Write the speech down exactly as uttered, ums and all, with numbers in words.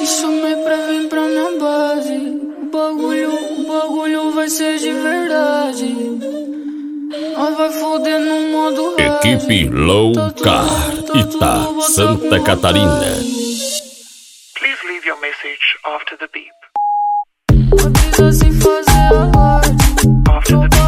Te chamei pra vir pra minha base. O bagulho, o bagulho vai ser de verdade. Nós vai foder no modo hard. Equipe Low Car, Ita, Santa Catarina. Please leave your message after the beep. Avisa sem fazer alarde. After the beep.